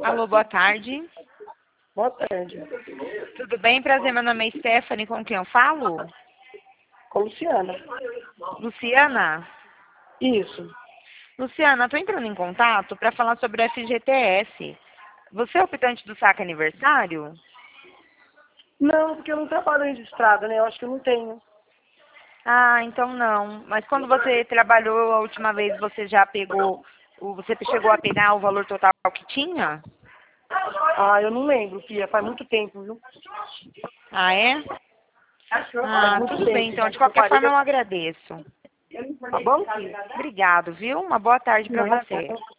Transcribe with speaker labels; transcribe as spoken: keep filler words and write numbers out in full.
Speaker 1: Alô, boa tarde.
Speaker 2: Boa tarde.
Speaker 1: Tudo bem? Prazer, meu nome é Stephanie, com quem eu falo?
Speaker 2: Com Luciana.
Speaker 1: Luciana?
Speaker 2: Isso.
Speaker 1: Luciana, estou entrando em contato para falar sobre o F G T S. Você é optante do saque aniversário?
Speaker 2: Não, porque eu não trabalho registrado, né? Eu acho que eu não tenho.
Speaker 1: Ah, então não. Mas quando você trabalhou a última vez, você já pegou, o- você chegou a pegar o valor total que tinha?
Speaker 2: Ah, eu não lembro, Fia. Faz muito tempo, viu?
Speaker 1: Ah, é?
Speaker 2: Faz
Speaker 1: Ah,
Speaker 2: muito
Speaker 1: tudo bem,
Speaker 2: tempo.
Speaker 1: então. De
Speaker 2: Eu
Speaker 1: qualquer
Speaker 2: parei
Speaker 1: forma,
Speaker 2: de...
Speaker 1: eu agradeço.
Speaker 2: Tá bom, Fia?
Speaker 1: Obrigado, viu? Uma boa tarde para
Speaker 2: Não,
Speaker 1: você.
Speaker 2: não.